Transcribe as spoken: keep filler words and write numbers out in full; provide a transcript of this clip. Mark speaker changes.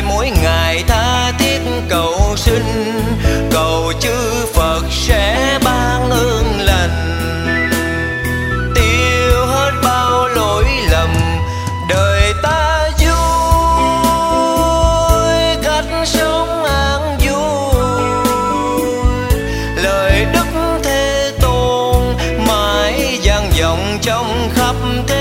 Speaker 1: lại mỗi ngày tha thiết cầu xin, cầu chư Phật sẽ ban ơn lành, tiêu hết bao lỗi lầm, đời ta vui, cách sống an vui. Lời Đức Thế Tôn mãi vang vọng trong khắp thế